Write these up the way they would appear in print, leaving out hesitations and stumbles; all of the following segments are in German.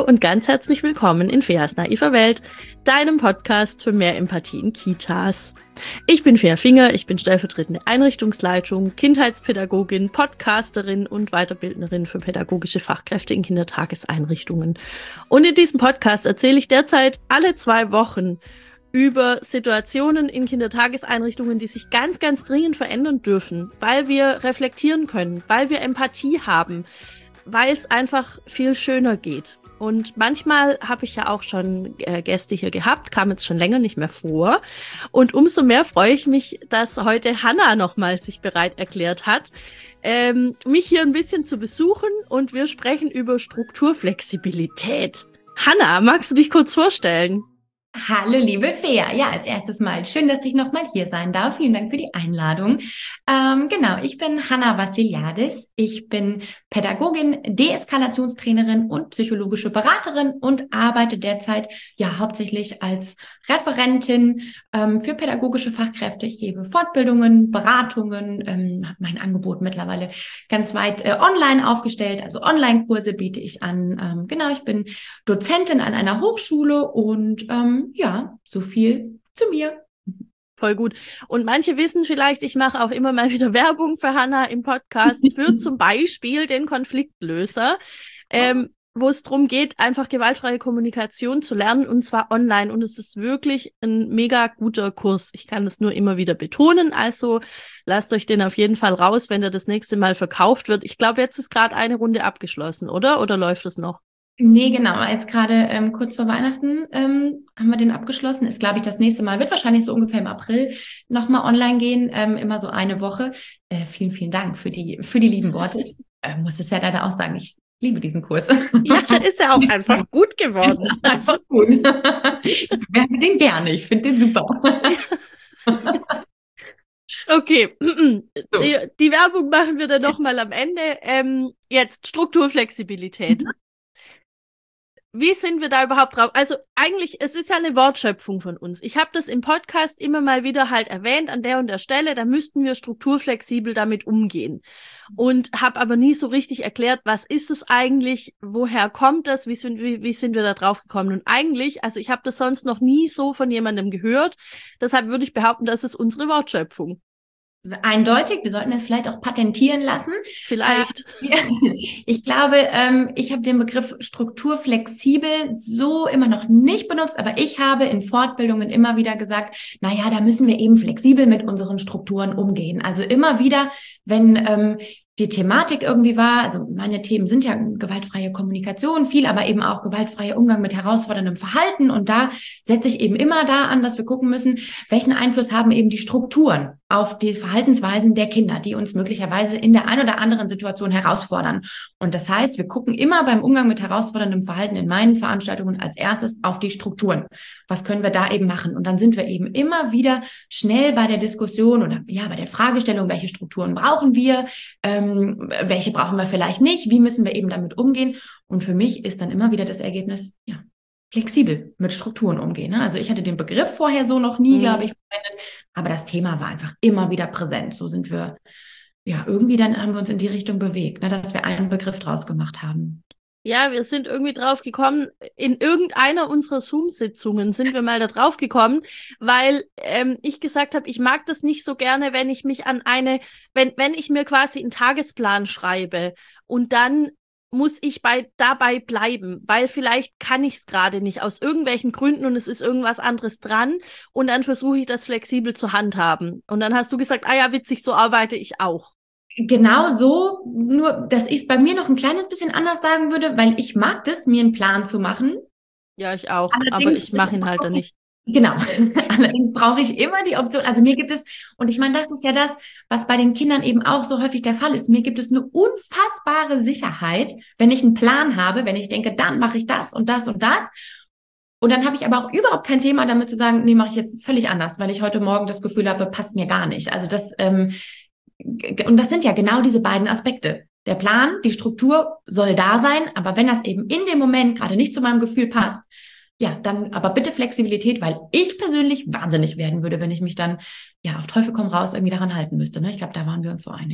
und ganz herzlich willkommen in Feas naiver Welt, deinem Podcast für mehr Empathie in Kitas. Ich bin Fea Finger, ich bin stellvertretende Einrichtungsleitung, Kindheitspädagogin, Podcasterin und Weiterbildnerin für pädagogische Fachkräfte in Kindertageseinrichtungen. Und in diesem Podcast erzähle ich derzeit alle 2 Wochen über Situationen in Kindertageseinrichtungen, die sich ganz, ganz dringend verändern dürfen, weil wir reflektieren können, weil wir Empathie haben, weil es einfach viel schöner geht. Und manchmal habe ich ja auch schon Gäste hier gehabt, kam jetzt schon länger nicht mehr vor. Und umso mehr freue ich mich, dass heute Hanna nochmal sich bereit erklärt hat, mich hier ein bisschen zu besuchen. Und wir sprechen über Strukturflexibilität. Hanna, magst du dich kurz vorstellen? Hallo, liebe Fea. Ja, als erstes mal schön, dass ich nochmal hier sein darf. Vielen Dank für die Einladung. Genau, ich bin Hanna Vassiliadis. Ich bin Pädagogin, Deeskalationstrainerin und psychologische Beraterin und arbeite derzeit ja hauptsächlich als Referentin für pädagogische Fachkräfte. Ich gebe Fortbildungen, Beratungen, habe mein Angebot mittlerweile ganz weit online aufgestellt. Also Online-Kurse biete ich an. Genau, ich bin Dozentin an einer Hochschule und ja, so viel zu mir. Voll gut. Und manche wissen vielleicht, ich mache auch immer mal wieder Werbung für Hanna im Podcast für zum Beispiel den Konfliktlöser, wo es darum geht, einfach gewaltfreie Kommunikation zu lernen und zwar online. Und es ist wirklich ein mega guter Kurs. Ich kann das nur immer wieder betonen. Also lasst euch den auf jeden Fall raus, wenn der das nächste Mal verkauft wird. Ich glaube, jetzt ist gerade eine Runde abgeschlossen, oder? Oder läuft es noch? Nee, genau. Jetzt gerade kurz vor Weihnachten haben wir den abgeschlossen. Ist, glaube ich, das nächste Mal. Wird wahrscheinlich so ungefähr im April nochmal online gehen. Immer so eine Woche. Vielen, vielen Dank für die lieben Worte. Ich muss es ja leider auch sagen, ich liebe diesen Kurs. Ja, ist ja auch einfach gut geworden. Einfach gut. Ich bewerbe den gerne. Ich finde den super. Okay, die Werbung machen wir dann nochmal am Ende. Jetzt Strukturflexibilität. Wie sind wir da überhaupt drauf? Also eigentlich, es ist ja eine Wortschöpfung von uns. Ich habe das im Podcast immer mal wieder halt erwähnt, an der und der Stelle, da müssten wir strukturflexibel damit umgehen. Und habe aber nie so richtig erklärt, was ist es eigentlich, woher kommt das, wie sind wir da drauf gekommen? Und eigentlich, also ich habe das sonst noch nie so von jemandem gehört, deshalb würde ich behaupten, das ist unsere Wortschöpfung. Eindeutig, wir sollten es vielleicht auch patentieren lassen. Vielleicht. Ich glaube, ich habe den Begriff strukturflexibel so immer noch nicht benutzt, aber ich habe in Fortbildungen immer wieder gesagt, naja, da müssen wir eben flexibel mit unseren Strukturen umgehen. Also immer wieder, wenn die Thematik irgendwie war, also meine Themen sind ja gewaltfreie Kommunikation, viel, aber eben auch gewaltfreier Umgang mit herausforderndem Verhalten. Und da setze ich eben immer da an, dass wir gucken müssen, welchen Einfluss haben eben die Strukturen auf die Verhaltensweisen der Kinder, die uns möglicherweise in der einen oder anderen Situation herausfordern. Und das heißt, wir gucken immer beim Umgang mit herausforderndem Verhalten in meinen Veranstaltungen als erstes auf die Strukturen. Was können wir da eben machen? Und dann sind wir eben immer wieder schnell bei der Diskussion oder ja, bei der Fragestellung, welche Strukturen brauchen wir, welche brauchen wir vielleicht nicht, wie müssen wir eben damit umgehen. Und für mich ist dann immer wieder das Ergebnis, ja, flexibel mit Strukturen umgehen. Ne? Also ich hatte den Begriff vorher so noch nie, glaube ich, verwendet, aber das Thema war einfach immer wieder präsent. So sind wir, ja, irgendwie dann haben wir uns in die Richtung bewegt, ne, dass wir einen Begriff draus gemacht haben. Ja, wir sind irgendwie drauf gekommen, in irgendeiner unserer Zoom-Sitzungen sind wir mal da drauf gekommen, weil ich gesagt habe, ich mag das nicht so gerne, wenn ich mich an wenn ich mir quasi einen Tagesplan schreibe und dann muss ich dabei bleiben, weil vielleicht kann ich es gerade nicht aus irgendwelchen Gründen und es ist irgendwas anderes dran und dann versuche ich das flexibel zu handhaben. Und dann hast du gesagt, ah ja, witzig, so arbeite ich auch. Genau so, nur dass ich es bei mir noch ein kleines bisschen anders sagen würde, weil ich mag das, mir einen Plan zu machen. Ja, ich auch, aber Allerdings ich mache ihn halt dann nicht. Genau. Allerdings brauche ich immer die Option. Also mir gibt es, und ich meine, das ist ja das, was bei den Kindern eben auch so häufig der Fall ist. Mir gibt es eine unfassbare Sicherheit, wenn ich einen Plan habe, wenn ich denke, dann mache ich das und das und das. Und dann habe ich aber auch überhaupt kein Thema damit zu sagen, nee, mache ich jetzt völlig anders, weil ich heute Morgen das Gefühl habe, passt mir gar nicht. Also und das sind ja genau diese beiden Aspekte. Der Plan, die Struktur soll da sein, aber wenn das eben in dem Moment gerade nicht zu meinem Gefühl passt, ja, dann aber bitte Flexibilität, weil ich persönlich wahnsinnig werden würde, wenn ich mich dann ja auf Teufel komm raus irgendwie daran halten müsste. Ne? Ich glaube, da waren wir uns so einig.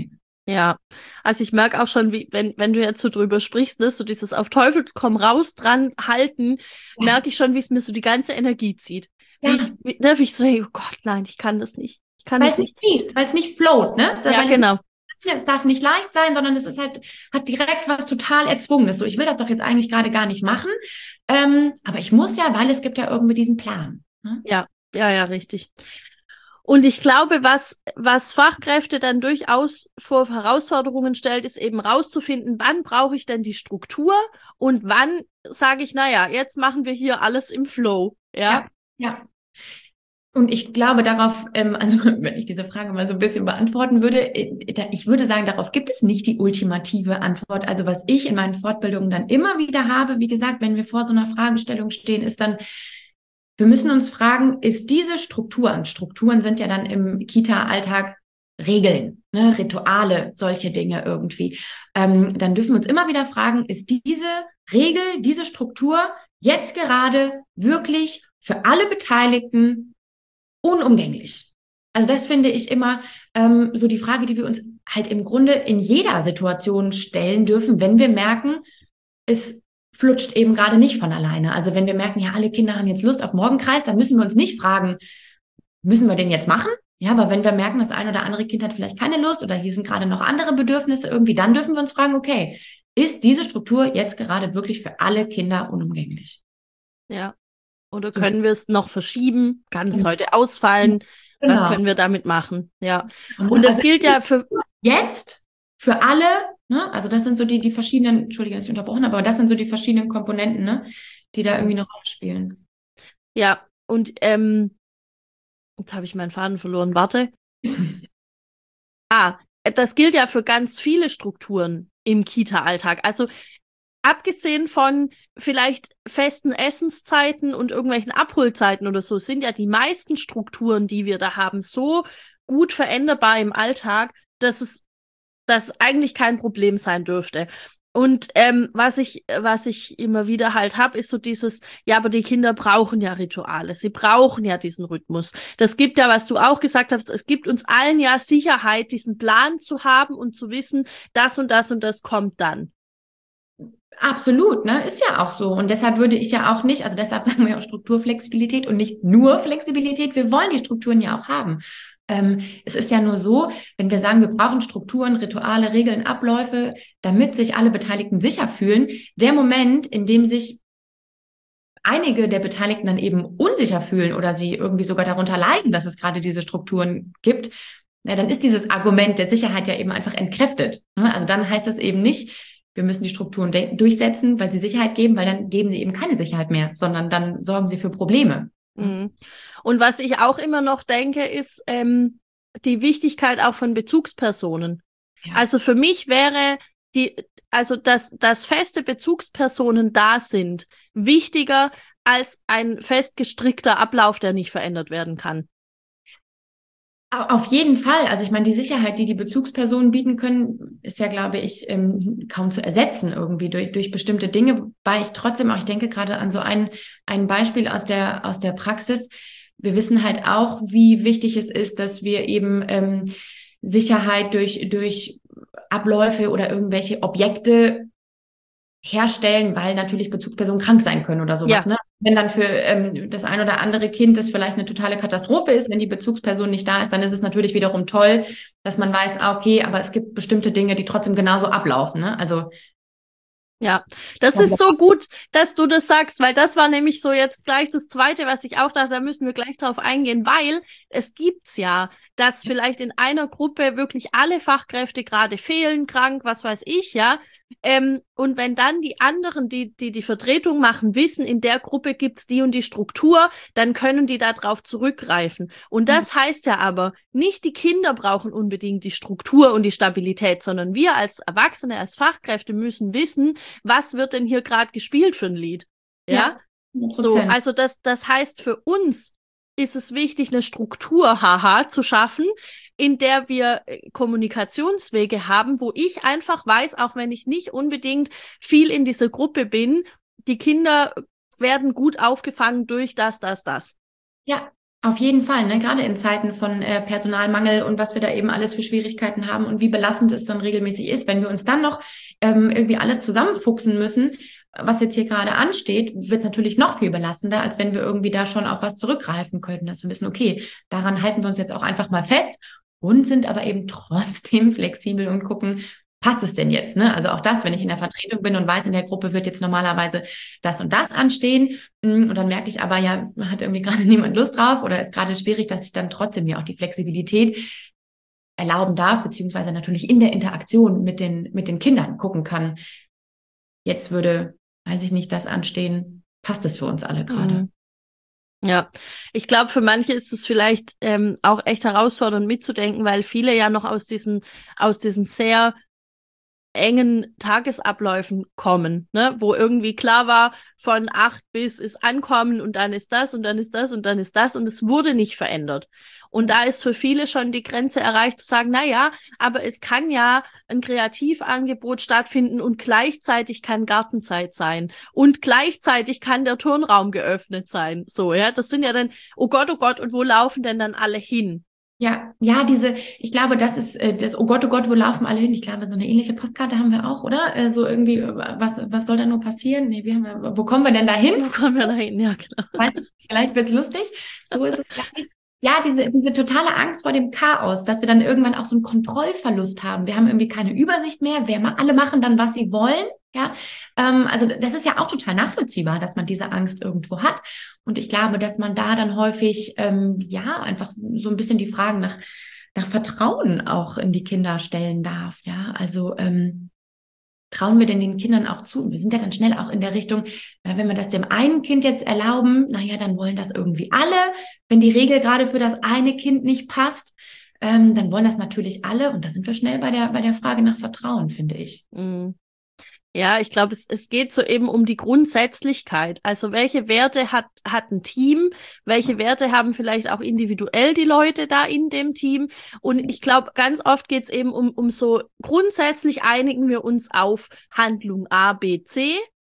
Ja, also ich merke auch schon, wie, wenn du jetzt so drüber sprichst, ne, so dieses auf Teufel komm raus dran halten, Ja, merke ich schon, wie es mir so die ganze Energie zieht. ja. Wie ich so denke, oh Gott, nein, ich kann das nicht. Ich kann Weil das es nicht nicht. fließt, weil es nicht float, ne? Ja, Weil genau. es darf nicht leicht sein, sondern es ist halt, hat direkt was total Erzwungenes. So, ich will das doch jetzt eigentlich gerade gar nicht machen. Aber ich muss ja, weil es gibt ja irgendwie diesen Plan. Ne? Ja, ja, richtig. Und ich glaube, was Fachkräfte dann durchaus vor Herausforderungen stellt, ist eben rauszufinden, wann brauche ich denn die Struktur und wann sage ich, naja, jetzt machen wir hier alles im Flow. Ja, Ja, ja. Und ich glaube darauf, also wenn ich diese Frage mal so ein bisschen beantworten würde, ich würde sagen, darauf gibt es nicht die ultimative Antwort. Also was ich in meinen Fortbildungen dann immer wieder habe, wie gesagt, wenn wir vor so einer Fragestellung stehen, ist dann, wir müssen uns fragen, ist diese Struktur, und Strukturen sind ja dann im Kita-Alltag Regeln, ne, Rituale, solche Dinge irgendwie, dann dürfen wir uns immer wieder fragen, ist diese Regel, diese Struktur jetzt gerade wirklich für alle Beteiligten unumgänglich? Also das finde ich immer so die Frage, die wir uns halt im Grunde in jeder Situation stellen dürfen, wenn wir merken, es flutscht eben gerade nicht von alleine. Also wenn wir merken, ja, alle Kinder haben jetzt Lust auf Morgenkreis, dann müssen wir uns nicht fragen, müssen wir den jetzt machen? Ja, aber wenn wir merken, das ein oder andere Kind hat vielleicht keine Lust oder hier sind gerade noch andere Bedürfnisse irgendwie, dann dürfen wir uns fragen, okay, ist diese Struktur jetzt gerade wirklich für alle Kinder unumgänglich? ja. Oder So. können wir es noch verschieben? Kann es heute ausfallen? Was Genau. können wir damit machen? Ja. Und Ne? das Also gilt ja für, jetzt für alle, ne? Also das sind so die verschiedenen, Entschuldige, dass ich unterbrochen habe, aber das sind so die verschiedenen Komponenten, ne? Die da irgendwie eine Rolle spielen. ja, und jetzt habe ich meinen Faden verloren. Warte. Das gilt ja für ganz viele Strukturen im Kita-Alltag. Also abgesehen von vielleicht festen Essenszeiten und irgendwelchen Abholzeiten oder so, sind ja die meisten Strukturen, die wir da haben, so gut veränderbar im Alltag, dass es das eigentlich kein Problem sein dürfte. Und was ich immer wieder halt habe, ist so dieses, ja, aber die Kinder brauchen ja Rituale, sie brauchen ja diesen Rhythmus. Das gibt ja, was du auch gesagt hast, es gibt uns allen ja Sicherheit, diesen Plan zu haben und zu wissen, das und das kommt dann. Absolut, ne? Ist ja auch so. Und deshalb würde ich ja auch nicht, also deshalb sagen wir auch Strukturflexibilität und nicht nur Flexibilität. Wir wollen die Strukturen ja auch haben. Es ist ja nur so, wenn wir sagen, wir brauchen Strukturen, Rituale, Regeln, Abläufe, damit sich alle Beteiligten sicher fühlen, der Moment, in dem sich einige der Beteiligten dann eben unsicher fühlen oder sie irgendwie sogar darunter leiden, dass es gerade diese Strukturen gibt, na, dann ist dieses Argument der Sicherheit ja eben einfach entkräftet. Ne? Also dann heißt das eben nicht, wir müssen die Strukturen durchsetzen, weil sie Sicherheit geben, weil dann geben sie eben keine Sicherheit mehr, sondern dann sorgen sie für Probleme. Mhm. Und was ich auch immer noch denke, ist die Wichtigkeit auch von Bezugspersonen. Ja. Also für mich wäre also dass feste Bezugspersonen da sind, wichtiger als ein fest gestrickter Ablauf, der nicht verändert werden kann. Auf jeden Fall. Also ich meine, die Sicherheit, die die Bezugspersonen bieten können, ist ja, glaube ich, kaum zu ersetzen irgendwie durch bestimmte Dinge, weil ich trotzdem auch, ich denke gerade an so ein Beispiel aus der Praxis. Wir wissen halt auch, wie wichtig es ist, dass wir eben Sicherheit durch Abläufe oder irgendwelche Objekte herstellen, weil natürlich Bezugspersonen krank sein können oder sowas. Ja, Ne? Wenn dann für das ein oder andere Kind das vielleicht eine totale Katastrophe ist, wenn die Bezugsperson nicht da ist, dann ist es natürlich wiederum toll, dass man weiß, okay, aber es gibt bestimmte Dinge, die trotzdem genauso ablaufen. Ne? Also ja, das ist so gut, dass du das sagst, weil das war nämlich so jetzt gleich das Zweite, was ich auch dachte, da müssen wir gleich drauf eingehen, weil es gibt's ja, dass vielleicht in einer Gruppe wirklich alle Fachkräfte gerade fehlen, krank, was weiß ich, ja. Und wenn dann die anderen, die Vertretung machen, wissen, in der Gruppe gibt's die und die Struktur, dann können die da drauf zurückgreifen. Und das heißt ja aber, nicht die Kinder brauchen unbedingt die Struktur und die Stabilität, sondern wir als Erwachsene, als Fachkräfte müssen wissen, was wird denn hier gerade gespielt für ein Lied? Ja? ja, So, 100%. also das heißt für uns ist es wichtig, eine Struktur, haha, zu schaffen, in der wir Kommunikationswege haben, wo ich einfach weiß, auch wenn ich nicht unbedingt viel in dieser Gruppe bin, die Kinder werden gut aufgefangen durch das. Ja, Auf jeden Fall, ne? Gerade in Zeiten von Personalmangel und was wir da eben alles für Schwierigkeiten haben und wie belastend es dann regelmäßig ist, wenn wir uns dann noch irgendwie alles zusammenfuchsen müssen, was jetzt hier gerade ansteht, wird es natürlich noch viel belastender, als wenn wir irgendwie da schon auf was zurückgreifen könnten, dass wir wissen, okay, daran halten wir uns jetzt auch einfach mal fest und sind aber eben trotzdem flexibel und gucken, passt es denn jetzt? Ne? Also auch das, wenn ich in der Vertretung bin und weiß, in der Gruppe wird jetzt normalerweise das und das anstehen, und dann merke ich aber, ja, hat irgendwie gerade niemand Lust drauf oder ist gerade schwierig, dass ich dann trotzdem mir auch die Flexibilität erlauben darf, beziehungsweise natürlich in der Interaktion mit den Kindern gucken kann. Jetzt würde, weiß ich nicht, das anstehen. Passt es für uns alle gerade? Ja, ich glaube, für manche ist es vielleicht auch echt herausfordernd mitzudenken, weil viele ja noch aus diesen sehr engen Tagesabläufen kommen, ne? Wo irgendwie klar war, von 8 bis ist Ankommen und dann ist das und dann ist das und dann ist das und es wurde nicht verändert. Und da ist für viele schon die Grenze erreicht zu sagen, na ja, aber es kann ja ein Kreativangebot stattfinden und gleichzeitig kann Gartenzeit sein und gleichzeitig kann der Turnraum geöffnet sein. So, ja, das sind ja dann, oh Gott, und wo laufen denn dann alle hin? Ja, ich glaube, das ist oh Gott, wo laufen alle hin? Ich glaube, so eine ähnliche Postkarte haben wir auch, oder? So irgendwie, was soll da nur passieren? Nee, wo kommen wir denn da hin? Wo kommen wir da hin? Ja, genau. Weißt du, vielleicht wird's lustig. So ist es. Ja, diese totale Angst vor dem Chaos, dass wir dann irgendwann auch so einen Kontrollverlust haben. Wir haben irgendwie keine Übersicht mehr. Alle machen dann, was sie wollen. Ja, also das ist ja auch total nachvollziehbar, dass man diese Angst irgendwo hat. Und ich glaube, dass man da dann häufig, ja, einfach so ein bisschen die Fragen nach Vertrauen auch in die Kinder stellen darf. Ja, also, trauen wir denn den Kindern auch zu? Wir sind ja dann schnell auch in der Richtung, wenn wir das dem einen Kind jetzt erlauben, naja, dann wollen das irgendwie alle. Wenn die Regel gerade für das eine Kind nicht passt, dann wollen das natürlich alle. Und da sind wir schnell bei der Frage nach Vertrauen, finde ich. Mhm. Ja, ich glaube, es geht so eben um die Grundsätzlichkeit. Also welche Werte hat ein Team? Welche Werte haben vielleicht auch individuell die Leute da in dem Team? Und ich glaube, ganz oft geht es eben um so, grundsätzlich einigen wir uns auf Handlung A, B, C.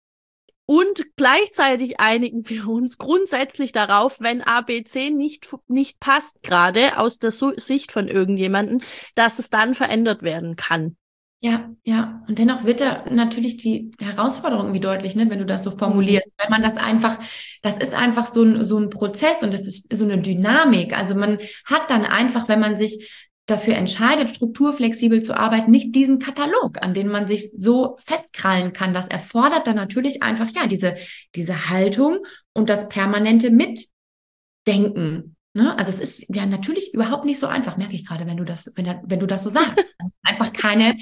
Und gleichzeitig einigen wir uns grundsätzlich darauf, wenn A, B, C nicht passt, gerade aus der Sicht von irgendjemandem, dass es dann verändert werden kann. Ja, ja. Und dennoch wird da natürlich die Herausforderung irgendwie deutlich, ne, wenn du das so formulierst. Weil man das ist einfach so ein Prozess und das ist so eine Dynamik. Also man hat dann einfach, wenn man sich dafür entscheidet, strukturflexibel zu arbeiten, nicht diesen Katalog, an den man sich so festkrallen kann. Das erfordert dann natürlich einfach, ja, diese Haltung und das permanente Mitdenken. Ne? Also es ist ja natürlich überhaupt nicht so einfach, merke ich gerade, wenn du das so sagst. Einfach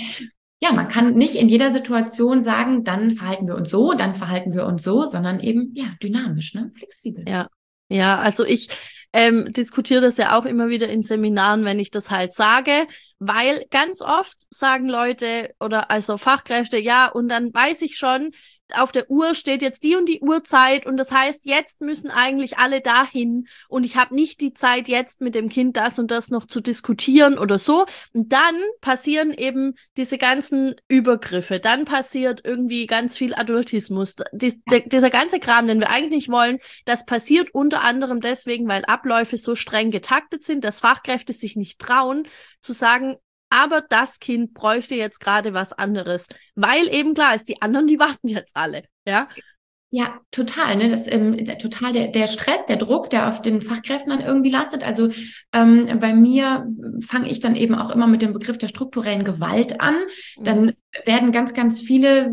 man kann nicht in jeder Situation sagen, dann verhalten wir uns so, dann verhalten wir uns so, sondern eben, ja, dynamisch, ne, flexibel. Ja. Ja, also ich diskutiere das ja auch immer wieder in Seminaren, wenn ich das halt sage, weil ganz oft sagen Leute oder also Fachkräfte, ja, und dann weiß ich schon, auf der Uhr steht jetzt die und die Uhrzeit und das heißt, jetzt müssen eigentlich alle dahin und ich habe nicht die Zeit, jetzt mit dem Kind das und das noch zu diskutieren oder so. Und dann passieren eben diese ganzen Übergriffe, dann passiert irgendwie ganz viel Adultismus. Dieser ganze Kram, den wir eigentlich nicht wollen, das passiert unter anderem deswegen, weil Abläufe so streng getaktet sind, dass Fachkräfte sich nicht trauen, zu sagen, aber das Kind bräuchte jetzt gerade was anderes, weil eben klar ist, die anderen, die warten jetzt alle, ja? Ja, total, ne? Total der Stress, der Druck, der auf den Fachkräften dann irgendwie lastet. Also bei mir fange ich dann eben auch immer mit dem Begriff der strukturellen Gewalt an. Dann werden ganz viele,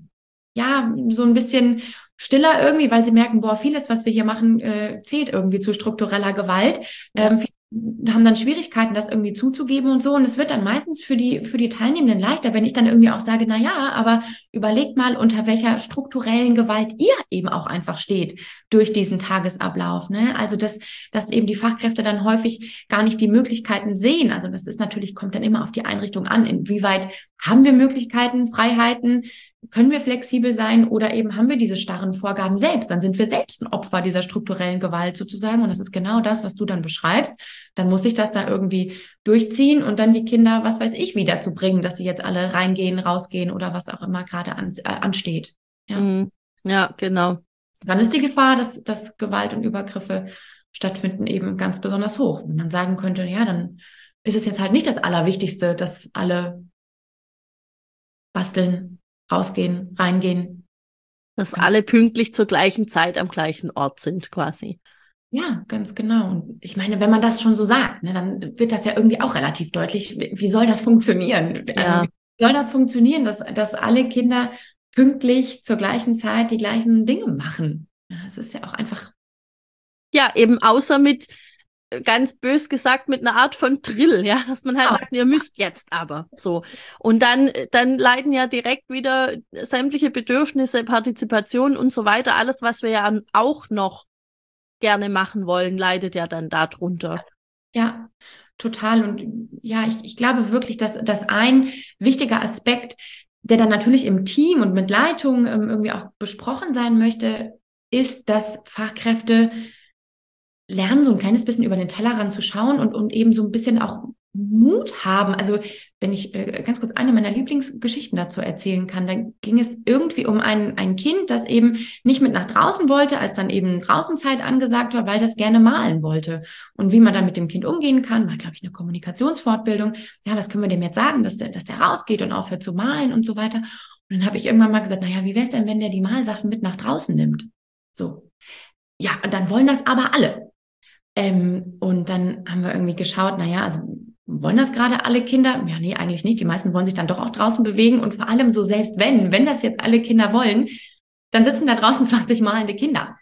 ja, so ein bisschen stiller irgendwie, weil sie merken, boah, vieles, was wir hier machen, zählt irgendwie zu struktureller Gewalt. Viele haben dann Schwierigkeiten, das irgendwie zuzugeben und so. Und es wird dann meistens für die Teilnehmenden leichter, wenn ich dann irgendwie auch sage, na ja, aber überlegt mal, unter welcher strukturellen Gewalt ihr eben auch einfach steht durch diesen Tagesablauf. Ne? Also, dass eben die Fachkräfte dann häufig gar nicht die Möglichkeiten sehen. Also, das ist natürlich, kommt dann immer auf die Einrichtung an. Inwieweit haben wir Möglichkeiten, Freiheiten? Können wir flexibel sein oder eben haben wir diese starren Vorgaben selbst? Dann sind wir selbst ein Opfer dieser strukturellen Gewalt sozusagen. Und das ist genau das, was du dann beschreibst. Dann muss ich das da irgendwie durchziehen und dann die Kinder, was weiß ich, wieder zu bringen, dass sie jetzt alle reingehen, rausgehen oder was auch immer gerade ansteht. Ja. Ja, genau. Dann ist die Gefahr, dass Gewalt und Übergriffe stattfinden, eben ganz besonders hoch. Wenn man sagen könnte, ja, dann ist es jetzt halt nicht das Allerwichtigste, dass alle basteln, rausgehen, reingehen. Dass alle pünktlich zur gleichen Zeit am gleichen Ort sind, quasi. Ja, ganz genau. Und ich meine, wenn man das schon so sagt, ne, dann wird das ja irgendwie auch relativ deutlich. Wie soll das funktionieren? Also wie soll das funktionieren, dass alle Kinder pünktlich zur gleichen Zeit die gleichen Dinge machen? Ja, es ist ja auch einfach. Ja, eben außer mit, ganz bös gesagt, mit einer Art von Drill, ja, dass man halt sagt, ihr müsst jetzt aber so. Und dann leiden ja direkt wieder sämtliche Bedürfnisse, Partizipation und so weiter, alles, was wir ja auch noch gerne machen wollen, leidet ja dann darunter. Ja, total. Und ja, ich glaube wirklich, dass ein wichtiger Aspekt, der dann natürlich im Team und mit Leitung irgendwie auch besprochen sein möchte, ist, dass Fachkräfte lernen, so ein kleines bisschen über den Tellerrand zu schauen und eben so ein bisschen auch Mut haben. Also wenn ich ganz kurz eine meiner Lieblingsgeschichten dazu erzählen kann, dann ging es irgendwie um ein Kind, das eben nicht mit nach draußen wollte, als dann eben Draußenzeit angesagt war, weil das gerne malen wollte. Und wie man dann mit dem Kind umgehen kann, war, glaube ich, eine Kommunikationsfortbildung. Ja, was können wir dem jetzt sagen, dass der rausgeht und aufhört zu malen und so weiter. Und dann habe ich irgendwann mal gesagt, naja, wie wäre es denn, wenn der die Malsachen mit nach draußen nimmt? So. Ja, und dann wollen das aber alle. Und dann haben wir irgendwie geschaut, naja, also wollen das gerade alle Kinder? Ja, nee, eigentlich nicht. Die meisten wollen sich dann doch auch draußen bewegen. Und vor allem so, selbst wenn das jetzt alle Kinder wollen, dann sitzen da draußen 20 malende Kinder.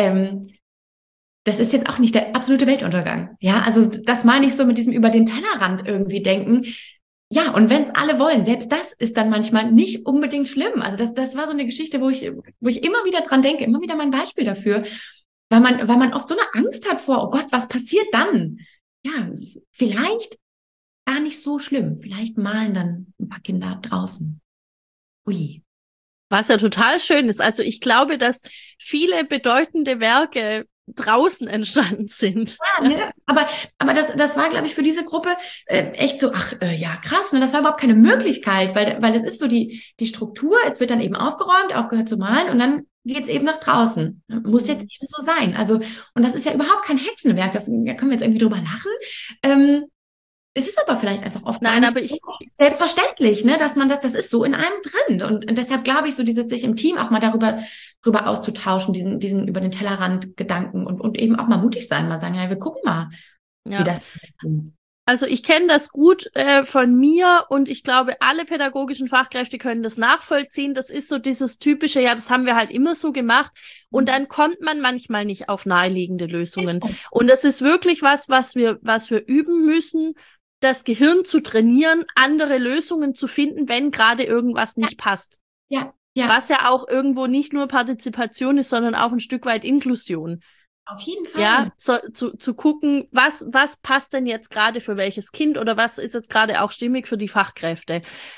Das ist jetzt auch nicht der absolute Weltuntergang. Ja, also das meine ich so mit diesem über den Tellerrand irgendwie denken. Ja, und wenn es alle wollen, selbst das ist dann manchmal nicht unbedingt schlimm. Also das war so eine Geschichte, wo ich immer wieder dran denke, immer wieder mein Beispiel dafür. Weil man oft so eine Angst hat vor, oh Gott, was passiert dann? Ja, vielleicht gar nicht so schlimm. Vielleicht malen dann ein paar Kinder draußen. Ui. Was ja total schön ist. Also ich glaube, dass viele bedeutende Werke draußen entstanden sind. Ja, ne? Aber das war, glaube ich, für diese Gruppe echt so, ja, krass, ne? Das war überhaupt keine Möglichkeit, weil es ist so die Struktur, es wird dann eben aufgeräumt, aufgehört zu malen und dann geht's eben nach draußen. Muss jetzt eben so sein. Also, und das ist ja überhaupt kein Hexenwerk, da können wir jetzt irgendwie drüber lachen. Es ist aber vielleicht einfach oft gar nicht so selbstverständlich, ne, dass man das ist so in einem drin. Und deshalb glaube ich, so dieses sich im Team auch mal darüber auszutauschen, diesen über den Tellerrand Gedanken und eben auch mal mutig sein, mal sagen, ja, wir gucken mal, wie das funktioniert. Also ich kenne das gut von mir und ich glaube, alle pädagogischen Fachkräfte können das nachvollziehen. Das ist so dieses typische, ja, das haben wir halt immer so gemacht. Und dann kommt man manchmal nicht auf naheliegende Lösungen. Und das ist wirklich was wir üben müssen, das Gehirn zu trainieren, andere Lösungen zu finden, wenn gerade irgendwas nicht passt. Ja. Was ja auch irgendwo nicht nur Partizipation ist, sondern auch ein Stück weit Inklusion. Auf jeden Fall. Ja, zu gucken, was passt denn jetzt gerade für welches Kind oder was ist jetzt gerade auch stimmig für die Fachkräfte.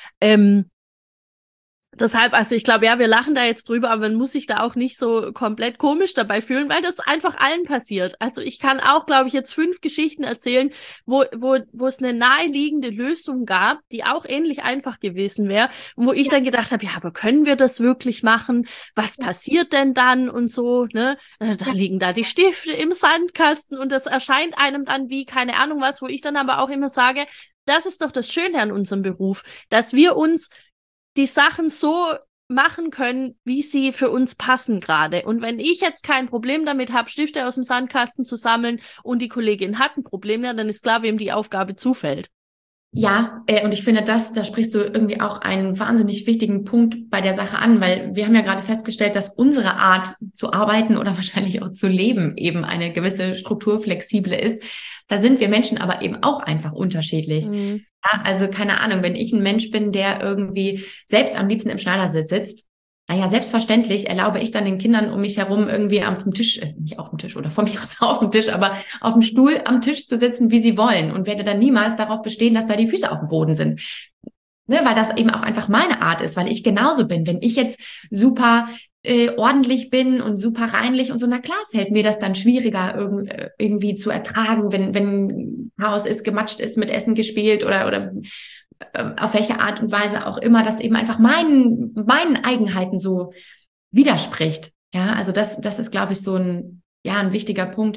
Deshalb, also ich glaube, ja, wir lachen da jetzt drüber, aber man muss sich da auch nicht so komplett komisch dabei fühlen, weil das einfach allen passiert. Also ich kann auch, glaube ich, jetzt 5 Geschichten erzählen, wo es eine naheliegende Lösung gab, die auch ähnlich einfach gewesen wäre, wo ich dann gedacht habe, ja, aber können wir das wirklich machen? Was passiert denn dann und so, ne? Da liegen da die Stifte im Sandkasten und das erscheint einem dann wie keine Ahnung was, wo ich dann aber auch immer sage, das ist doch das Schöne an unserem Beruf, dass wir uns die Sachen so machen können, wie sie für uns passen gerade. Und wenn ich jetzt kein Problem damit habe, Stifte aus dem Sandkasten zu sammeln und die Kollegin hat ein Problem, ja, dann ist klar, wem die Aufgabe zufällt. Ja, und ich finde, da sprichst du irgendwie auch einen wahnsinnig wichtigen Punkt bei der Sache an, weil wir haben ja gerade festgestellt, dass unsere Art zu arbeiten oder wahrscheinlich auch zu leben eben eine gewisse strukturflexible ist. Da sind wir Menschen aber eben auch einfach unterschiedlich. Mhm. Ja, also keine Ahnung, wenn ich ein Mensch bin, der irgendwie selbst am liebsten im Schneidersitz sitzt, naja, selbstverständlich erlaube ich dann den Kindern um mich herum irgendwie auf dem Tisch, nicht auf dem Tisch oder von mir aus auf dem Tisch, aber auf dem Stuhl am Tisch zu sitzen, wie sie wollen und werde dann niemals darauf bestehen, dass da die Füße auf dem Boden sind. Ne, weil das eben auch einfach meine Art ist, weil ich genauso bin. Wenn ich jetzt super ordentlich bin und super reinlich und so, na klar fällt mir das dann schwieriger irgendwie zu ertragen, wenn Chaos ist, gematscht ist, mit Essen gespielt oder auf welche Art und Weise auch immer, das eben einfach meinen Eigenheiten so widerspricht. Ja, also das ist, glaube ich, so ein wichtiger Punkt,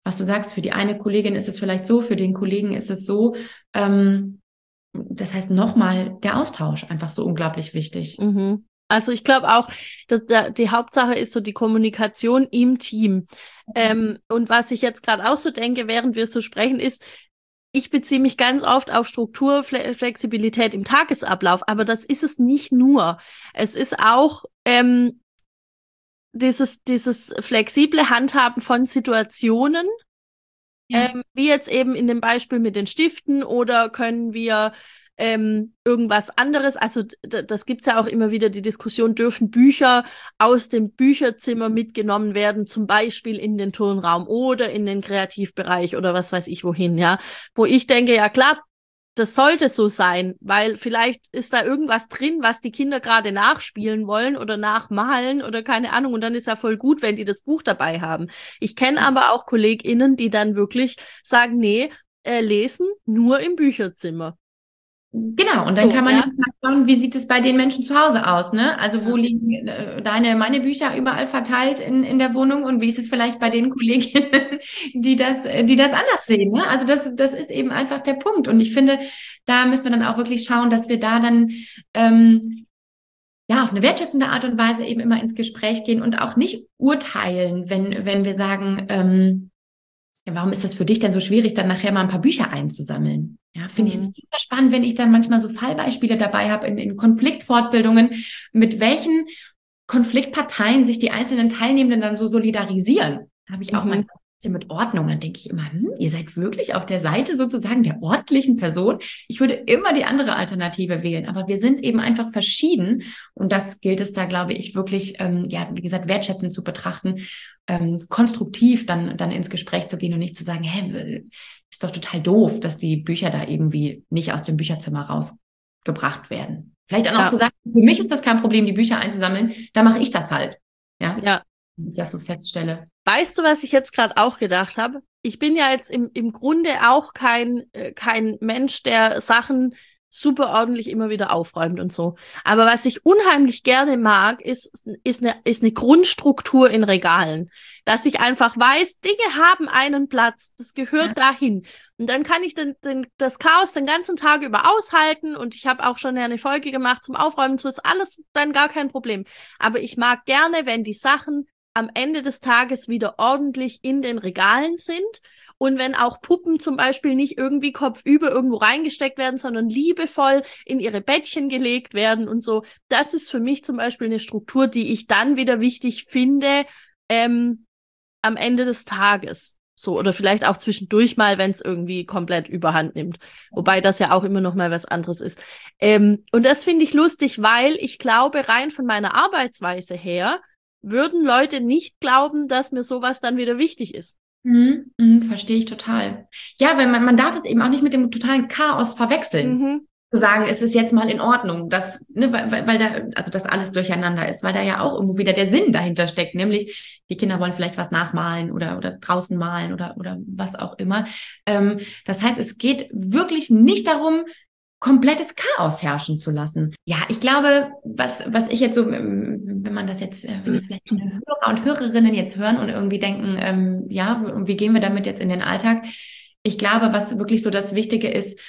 was du sagst, für die eine Kollegin ist es vielleicht so, für den Kollegen ist es so. Das heißt, nochmal der Austausch einfach so unglaublich wichtig. Mhm. Also ich glaube auch, dass die Hauptsache ist so die Kommunikation im Team. Und was ich jetzt gerade auch so denke, während wir so sprechen, ist, ich beziehe mich ganz oft auf Struktur, Flexibilität im Tagesablauf, aber das ist es nicht nur. Es ist auch dieses flexible Handhaben von Situationen, Ja. wie jetzt eben in dem Beispiel mit den Stiften, oder können wir irgendwas anderes, also das gibt's ja auch immer wieder, die Diskussion, dürfen Bücher aus dem Bücherzimmer mitgenommen werden, zum Beispiel in den Turnraum oder in den Kreativbereich oder was weiß ich wohin, ja, wo ich denke, ja klar, das sollte so sein, weil vielleicht ist da irgendwas drin, was die Kinder gerade nachspielen wollen oder nachmalen oder keine Ahnung, und dann ist ja voll gut, wenn die das Buch dabei haben. Ich kenne aber auch KollegInnen, die dann wirklich sagen, nee, lesen nur im Bücherzimmer. Genau, und dann So, kann man ja ja. mal schauen, wie sieht es bei den Menschen zu Hause aus, ne? Also wo Ja. liegen meine Bücher überall verteilt in der Wohnung und wie ist es vielleicht bei den Kolleginnen, die das anders sehen, ne? Also das ist eben einfach der Punkt. Und ich finde, da müssen wir dann auch wirklich schauen, dass wir da dann ja, auf eine wertschätzende Art und Weise eben immer ins Gespräch gehen und auch nicht urteilen, wenn wir sagen, ja, warum ist das für dich denn so schwierig, dann nachher mal ein paar Bücher einzusammeln? Ja, finde ich super spannend, wenn ich dann manchmal so Fallbeispiele dabei habe in Konfliktfortbildungen, mit welchen Konfliktparteien sich die einzelnen Teilnehmenden dann so solidarisieren. Da habe ich auch manchmal ein bisschen mit Ordnung. Dann denke ich immer, ihr seid wirklich auf der Seite sozusagen der ordentlichen Person. Ich würde immer die andere Alternative wählen, aber wir sind eben einfach verschieden und das gilt es da, glaube ich, wirklich, ja, wie gesagt, wertschätzend zu betrachten, konstruktiv dann ins Gespräch zu gehen und nicht zu sagen, hä, ist doch total doof, dass die Bücher da irgendwie nicht aus dem Bücherzimmer rausgebracht werden. Vielleicht dann auch Ja, zu sagen, für mich ist das kein Problem, die Bücher einzusammeln, da mache ich das halt. Ja, ja. wenn ich das so feststelle. Weißt du, was ich jetzt gerade auch gedacht habe? Ich bin ja jetzt im Grunde auch kein Mensch, der Sachen super ordentlich immer wieder aufräumt und so. Aber was ich unheimlich gerne mag, ist eine Grundstruktur in Regalen. Dass ich einfach weiß, Dinge haben einen Platz, das Ja. gehört dahin. Und dann kann ich das Chaos den ganzen Tag über aushalten, und ich habe auch schon eine Folge gemacht zum Aufräumen, so ist alles dann gar kein Problem. Aber ich mag gerne, wenn die Sachen am Ende des Tages wieder ordentlich in den Regalen sind, und wenn auch Puppen zum Beispiel nicht irgendwie kopfüber irgendwo reingesteckt werden, sondern liebevoll in ihre Bettchen gelegt werden und so. Das ist für mich zum Beispiel eine Struktur, die ich dann wieder wichtig finde, am Ende des Tages. So, oder vielleicht auch zwischendurch mal, wenn es irgendwie komplett überhand nimmt. Wobei das ja auch immer noch mal was anderes ist. Und das finde ich lustig, weil ich glaube, rein von meiner Arbeitsweise her, würden Leute nicht glauben, dass mir sowas dann wieder wichtig ist. Verstehe ich total. Ja, weil man darf es eben auch nicht mit dem totalen Chaos verwechseln. Mhm. Zu sagen, es ist jetzt mal in Ordnung, dass, ne, weil da, also dass alles durcheinander ist, weil da ja auch irgendwo wieder der Sinn dahinter steckt, nämlich die Kinder wollen vielleicht was nachmalen oder draußen malen oder was auch immer. Das heißt, es geht wirklich nicht darum, komplettes Chaos herrschen zu lassen. Ja, ich glaube, was ich jetzt so, wenn man das jetzt, wenn das vielleicht Hörer und Hörerinnen jetzt hören und irgendwie denken, ja, wie gehen wir damit jetzt in den Alltag? Ich glaube, was wirklich so das Wichtige ist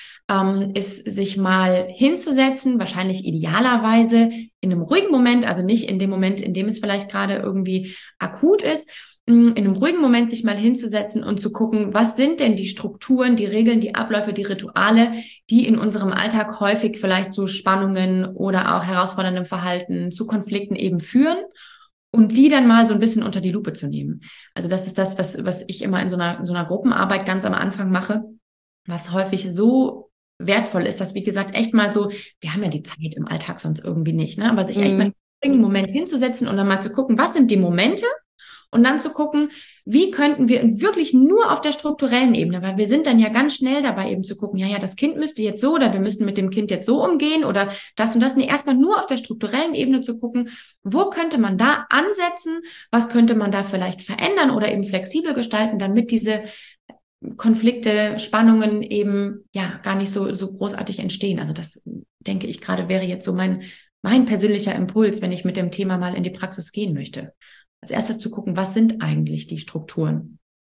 sich mal hinzusetzen, wahrscheinlich idealerweise in einem ruhigen Moment, also nicht in dem Moment, in dem es vielleicht gerade irgendwie akut ist, in einem ruhigen Moment sich mal hinzusetzen und zu gucken, was sind denn die Strukturen, die Regeln, die Abläufe, die Rituale, die in unserem Alltag häufig vielleicht zu Spannungen oder auch herausforderndem Verhalten, zu Konflikten eben führen. Und die dann mal so ein bisschen unter die Lupe zu nehmen. Also das ist das, was ich immer in so einer Gruppenarbeit ganz am Anfang mache, was häufig so wertvoll ist, dass, wie gesagt, echt mal so, wir haben ja die Zeit im Alltag sonst irgendwie nicht, ne? Aber sich echt mal einen Moment hinzusetzen und dann mal zu gucken, was sind die Momente? Und dann zu gucken, wie könnten wir wirklich nur auf der strukturellen Ebene, weil wir sind dann ja ganz schnell dabei eben zu gucken, ja, das Kind müsste jetzt so oder wir müssten mit dem Kind jetzt so umgehen oder das und das. Nee, erstmal nur auf der strukturellen Ebene zu gucken, wo könnte man da ansetzen, was könnte man da vielleicht verändern oder eben flexibel gestalten, damit diese Konflikte, Spannungen eben ja gar nicht so großartig entstehen. Also das, denke ich, gerade wäre jetzt so mein persönlicher Impuls, wenn ich mit dem Thema mal in die Praxis gehen möchte. Als erstes zu gucken, was sind eigentlich die Strukturen?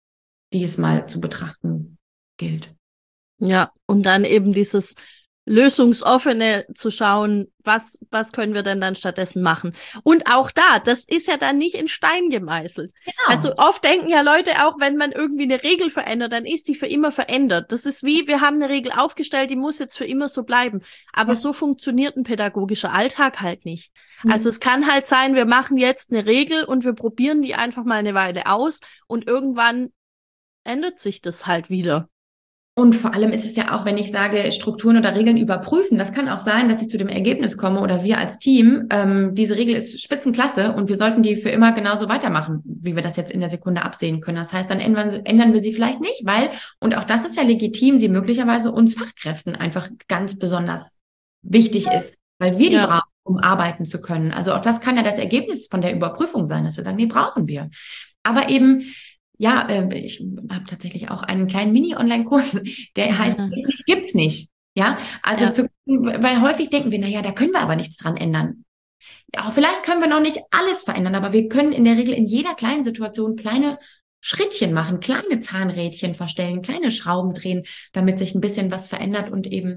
die es mal zu betrachten gilt. Ja, und dann eben dieses Lösungsoffene zu schauen, was können wir denn dann stattdessen machen? Und auch da, das ist ja dann nicht in Stein gemeißelt. Genau. Also oft denken ja Leute auch, wenn man irgendwie eine Regel verändert, dann ist die für immer verändert. Das ist wie, wir haben eine Regel aufgestellt, die muss jetzt für immer so bleiben. Aber so funktioniert ein pädagogischer Alltag halt nicht. Also es kann halt sein, wir machen jetzt eine Regel und wir probieren die einfach mal eine Weile aus und irgendwann ändert sich das halt wieder. Und vor allem ist es ja auch, wenn ich sage, Strukturen oder Regeln überprüfen, das kann auch sein, dass ich zu dem Ergebnis komme oder wir als Team, diese Regel ist Spitzenklasse und wir sollten die für immer genauso weitermachen, wie wir das jetzt in der Sekunde absehen können. Das heißt, dann ändern wir sie vielleicht nicht, weil, und auch das ist ja legitim, sie möglicherweise uns Fachkräften einfach ganz besonders wichtig ist, weil wir die brauchen, um arbeiten zu können. Also auch das kann ja das Ergebnis von der Überprüfung sein, dass wir sagen, die brauchen wir. Aber eben, ja, ich habe tatsächlich auch einen kleinen Mini-Online-Kurs, der heißt, gibt's nicht. Ja, also weil häufig denken wir, naja, da können wir aber nichts dran ändern. Ja, vielleicht können wir noch nicht alles verändern, aber wir können in der Regel in jeder kleinen Situation kleine Schrittchen machen, kleine Zahnrädchen verstellen, kleine Schrauben drehen, damit sich ein bisschen was verändert und eben,